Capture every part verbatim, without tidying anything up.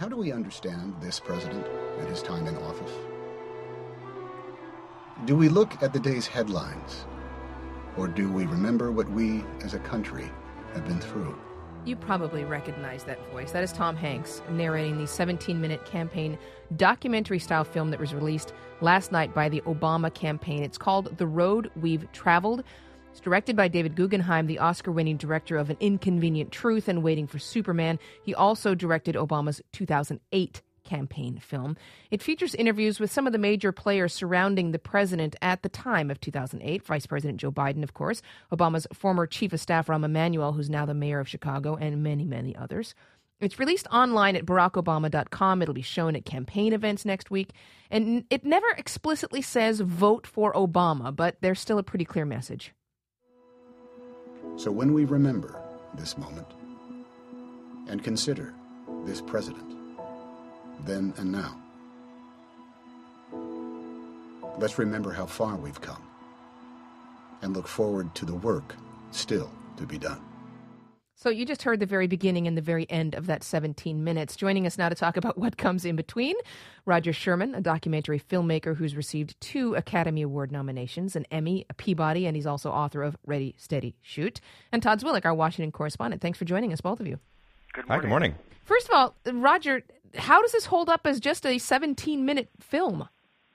How do we understand this president and his time in office? Do we look at the day's headlines, or do we remember what we as a country have been through? You probably recognize that voice. That is Tom Hanks narrating the seventeen-minute campaign documentary-style film that was released last night by the Obama campaign. It's called The Road We've Traveled. It's directed by David Guggenheim, the Oscar-winning director of An Inconvenient Truth and Waiting for Superman. He also directed Obama's two thousand eight campaign film. It features interviews with some of the major players surrounding the president at the time of two thousand eight. Vice President Joe Biden, of course, Obama's former chief of staff, Rahm Emanuel, who's now the mayor of Chicago, and many, many others. It's released online at barack obama dot com. It'll be shown at campaign events next week. And it never explicitly says vote for Obama, but there's still a pretty clear message. So when we remember this moment and consider this president, then and now, let's remember how far we've come and look forward to the work still to be done. So you just heard the very beginning and the very end of that seventeen minutes. Joining us now to talk about what comes in between, Roger Sherman, a documentary filmmaker who's received two Academy Award nominations, an Emmy, a Peabody, and he's also author of Ready, Steady, Shoot. And Todd Zwillich, our Washington correspondent. Thanks for joining us, both of you. Good morning. Hi, good morning. First of all, Roger, how does this hold up as just a seventeen-minute film?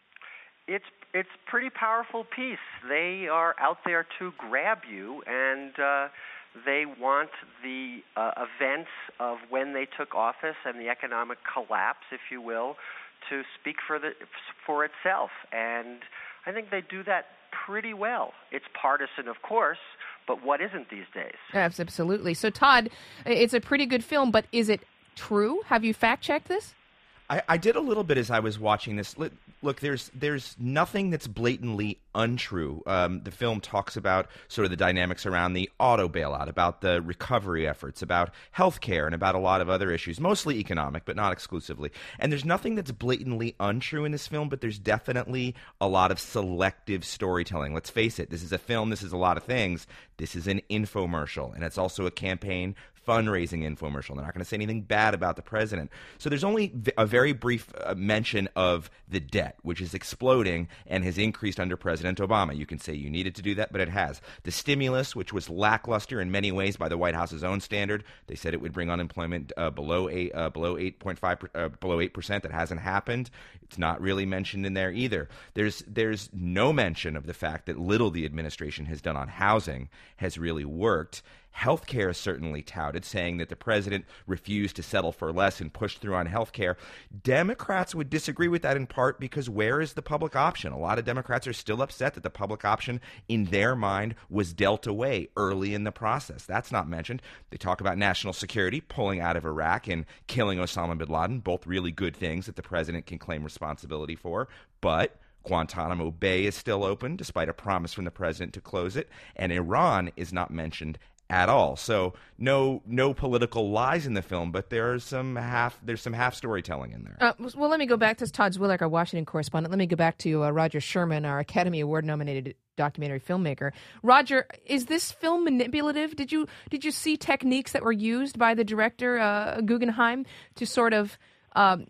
It's it's a pretty powerful piece. They are out there to grab you, and uh, they want the uh, events of when they took office and the economic collapse, if you will, to speak for the for itself. And I think they do that pretty well. It's partisan, of course, but what isn't these days? Absolutely. So, Todd, it's a pretty good film, but is it true? Have you fact-checked this? I, I did a little bit as I was watching this. Look, look there's there's nothing that's blatantly untrue. Um, the film talks about sort of the dynamics around the auto bailout, about the recovery efforts, about healthcare, and about a lot of other issues, mostly economic, but not exclusively. And there's nothing that's blatantly untrue in this film, but there's definitely a lot of selective storytelling. Let's face it, this is a film, this is a lot of things. This is an infomercial, and it's also a campaign fundraising infomercial. They're not going to say anything bad about the president. So there's only a very brief uh, mention of the debt, which is exploding and has increased under President Obama. You can say you needed to do that, but it has. The stimulus, which was lackluster in many ways by the White House's own standard, they said it would bring unemployment uh, below eight, uh, below eight point five, uh, below eight percent. That hasn't happened. It's not really mentioned in there either. There's there's no mention of the fact that little the administration has done on housing has really worked. Healthcare is certainly touted, saying that the president refused to settle for less and pushed through on healthcare. Democrats would disagree with that in part because where is the public option? A lot of Democrats are still upset that the public option, in their mind, was dealt away early in the process. That's not mentioned. They talk about national security, pulling out of Iraq and killing Osama bin Laden, both really good things that the president can claim responsibility for, but Guantanamo Bay is still open, despite a promise from the president to close it, and Iran is not mentioned at all. So no no political lies in the film, but there's some half there's some half storytelling in there. Uh, well, let me go back to Todd Zwillich, our Washington correspondent. Let me go back to uh, Roger Sherman, our Academy Award nominated documentary filmmaker. Roger, is this film manipulative? Did you did you see techniques that were used by the director uh, Guggenheim to sort of um,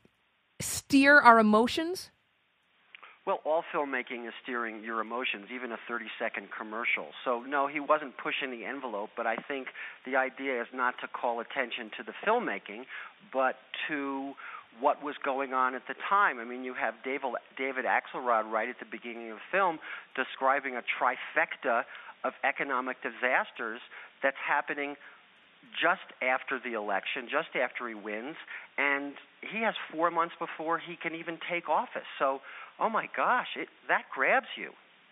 steer our emotions? Well, all filmmaking is steering your emotions, even a thirty-second commercial. So, no, he wasn't pushing the envelope, but I think the idea is not to call attention to the filmmaking, but to what was going on at the time. I mean, you have David, David Axelrod right at the beginning of the film describing a trifecta of economic disasters that's happening just after the election, just after he wins, and he has four months before he can even take office. So, oh my gosh, it, that grabs you.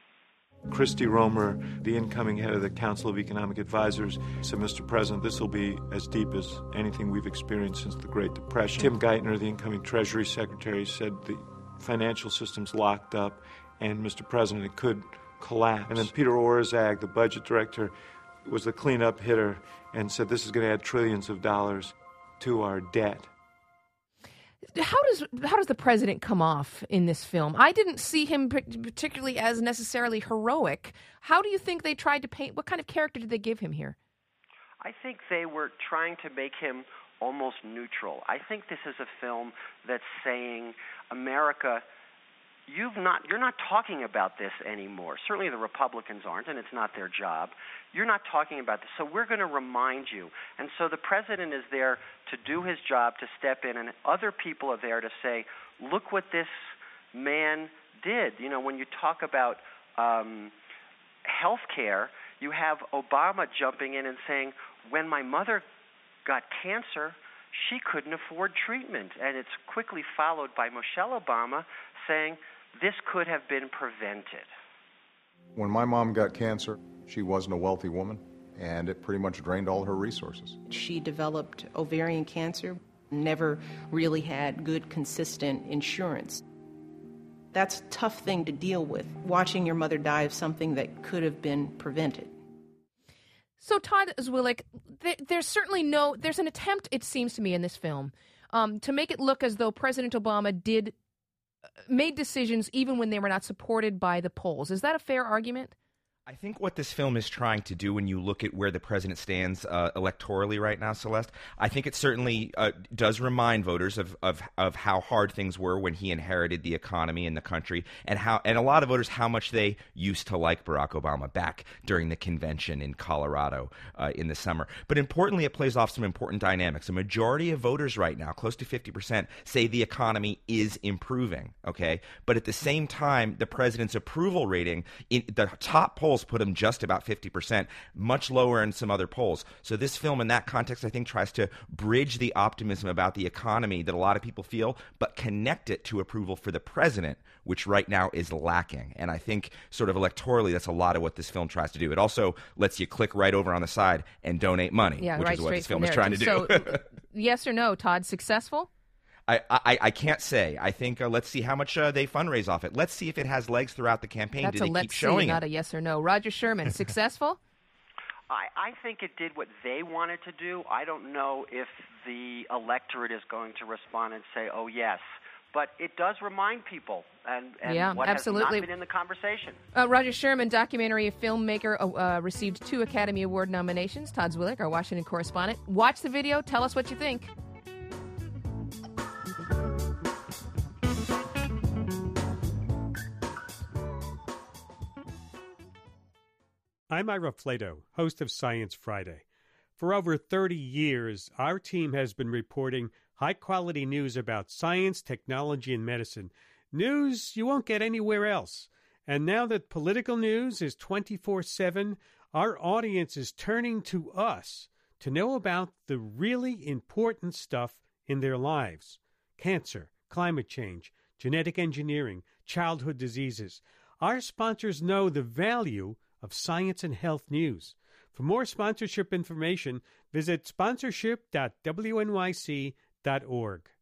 Christy Romer, the incoming head of the Council of Economic Advisors, said, Mister President, this will be as deep as anything we've experienced since the Great Depression. Tim Geithner, the incoming Treasury Secretary, said the financial system's locked up, and Mister President, it could collapse. And then Peter Orszag, the budget director, was the cleanup hitter and said this is going to add trillions of dollars to our debt. How does how does the president come off in this film? I didn't see him particularly as necessarily heroic. How do you think they tried to paint? What kind of character did they give him here? I think they were trying to make him almost neutral. I think this is a film that's saying, America, you've not, you're not talking about this anymore. Certainly the Republicans aren't, and it's not their job. You're not talking about this, so we're going to remind you. And so the president is there to do his job, to step in, and other people are there to say, look what this man did. You know, when you talk about um, health care, you have Obama jumping in and saying, when my mother got cancer, she couldn't afford treatment. And it's quickly followed by Michelle Obama saying, this could have been prevented. When my mom got cancer, she wasn't a wealthy woman, and it pretty much drained all her resources. She developed ovarian cancer, never really had good, consistent insurance. That's a tough thing to deal with, watching your mother die of something that could have been prevented. So, Todd Zwilich, th- there's certainly no, there's an attempt, it seems to me, in this film um, to make it look as though President Obama did, uh, made decisions even when they were not supported by the polls. Is that a fair argument? I think what this film is trying to do, when you look at where the president stands uh, electorally right now, Celeste, I think it certainly uh, does remind voters of, of of how hard things were when he inherited the economy in the country, and how and a lot of voters how much they used to like Barack Obama back during the convention in Colorado uh, in the summer. But importantly, it plays off some important dynamics. A majority of voters right now, close to fifty percent, say the economy is improving. Okay, but at the same time, the president's approval rating in the top poll put him just about fifty percent, much lower in some other polls. So this film in that context, I think, tries to bridge the optimism about the economy that a lot of people feel, but connect it to approval for the president, which right now is lacking. And I think sort of electorally, that's a lot of what this film tries to do. It also lets you click right over on the side and donate money, yeah, which right, is what this film there. is trying to do. So, yes or no, Todd, successful? I, I, I can't say. I think uh, let's see how much uh, they fundraise off it. Let's see if it has legs throughout the campaign. That's Do a they let's keep showing see, it? not a yes or no. Roger Sherman, successful? I, I think it did what they wanted to do. I don't know if the electorate is going to respond and say, oh, yes. But it does remind people, and, and yeah, what absolutely. has not been in the conversation. Uh, Roger Sherman, documentary filmmaker, uh, received two Academy Award nominations. Todd Zwilich, our Washington correspondent. Watch the video. Tell us what you think. I'm Ira Flato, host of Science Friday. For over thirty years, our team has been reporting high-quality news about science, technology, and medicine. News you won't get anywhere else. And now that political news is twenty-four seven, our audience is turning to us to know about the really important stuff in their lives. Cancer, climate change, genetic engineering, childhood diseases. Our sponsors know the value of science and health news. For more sponsorship information, visit sponsorship dot w n y c dot org.